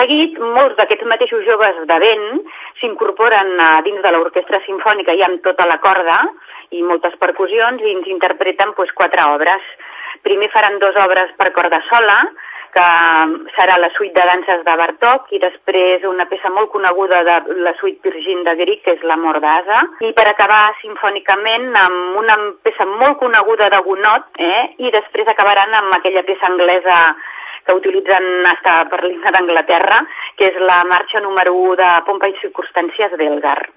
seguit, molts d'aquests mateixos joves de vent s'incorporen dins de l'orquestra simfònica ja amb tota la corda i moltes percussions i ens interpreten 4 obres. Primer faran 2 obres per corda sola, que serà la suite de danses de Bartók, i després una peça molt coneguda de la suite Pirgin de Grieg, que és l'Amor d'Asa, i per acabar sinfònicament amb una peça molt coneguda de Gounod, i després acabaran amb aquella peça anglesa que utilitzen per l'himne d'Anglaterra, que és la marxa número 1 de Pompa i circumstàncies d'Elgar.